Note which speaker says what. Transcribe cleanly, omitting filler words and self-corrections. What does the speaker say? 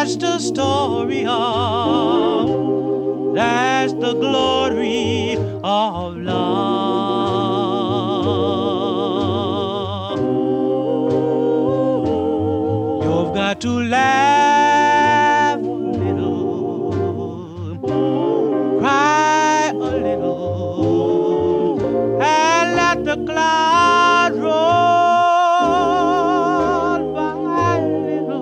Speaker 1: That's the story of, that's the glory of love. You've got to laugh a little, cry a little, and let the clouds